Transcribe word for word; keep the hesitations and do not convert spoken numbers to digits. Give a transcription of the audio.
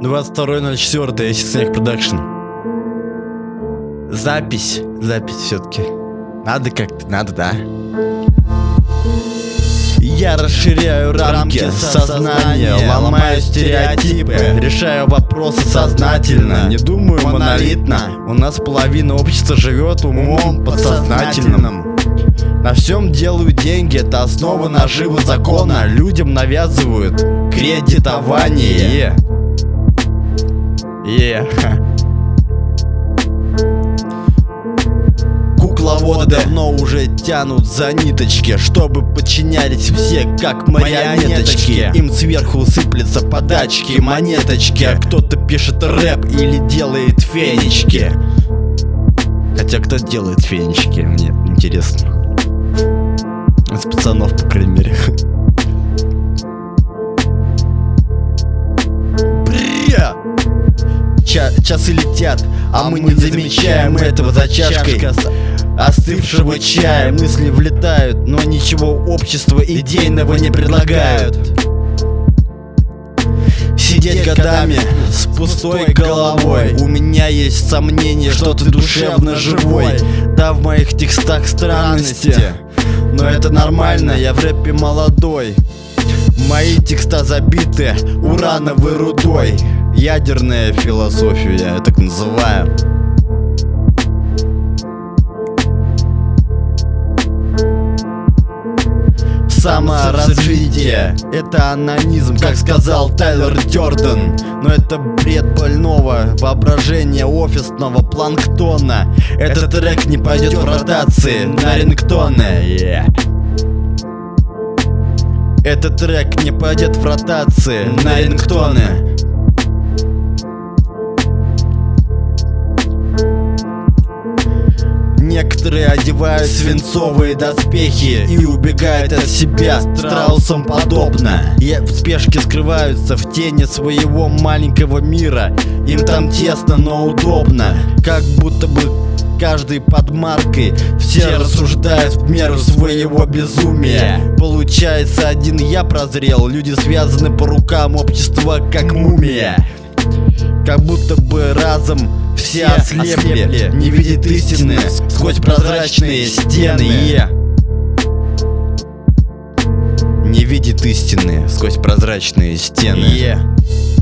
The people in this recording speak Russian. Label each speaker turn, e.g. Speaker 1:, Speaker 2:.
Speaker 1: двадцать второе ноль четвёртое, Acid Snake Production. Запись, запись все-таки. Надо как-то, надо, да. Я расширяю рамки, рамки сознания, ломаю стереотипы, решаю вопросы сознательно, не думаю монолитно. У нас половина общества живет умом подсознательным. На всем делаю деньги, это основа наживы закона. Людям навязывают кредитование. Yeah. Кукловоды давно уже тянут за ниточки, чтобы подчинялись все как марионеточки. Им сверху сыплются подачки, монеточки. Кто-то пишет рэп или делает фенечки. Хотя кто делает фенечки, мне интересно. Из пацанов, по крайней мере. Бля! Ча часы летят, а, а мы не замечаем этого за чашкой остывшего чая. Мысли влетают, но ничего общества идейного не предлагают. Сидеть годами с пустой головой. У меня есть сомнение, что ты душевно живой. Да, в моих текстах странности, но это нормально, я в рэпе молодой. Мои текста забиты урановой рудой. Ядерная философия, я так называю. Саморазвитие — это анонизм, как сказал Тайлер Дёрден. Но это бред больного воображения офисного планктона. Этот трек не пойдет в ротации на рингтоны. Yeah. Этот трек не пойдет в ротации на рингтоны. Некоторые одевают свинцовые доспехи и убегают от себя страусом подобно. И в спешке скрываются в тени своего маленького мира. Им там тесно, но удобно, как будто бы каждый под маркой. Все рассуждают в меру своего безумия. Получается, один я прозрел. Люди связаны по рукам, общества как мумия. Как будто бы разом все ослепли, не видят истины сквозь прозрачные стены. Yeah. Не видит истины сквозь прозрачные стены. Yeah.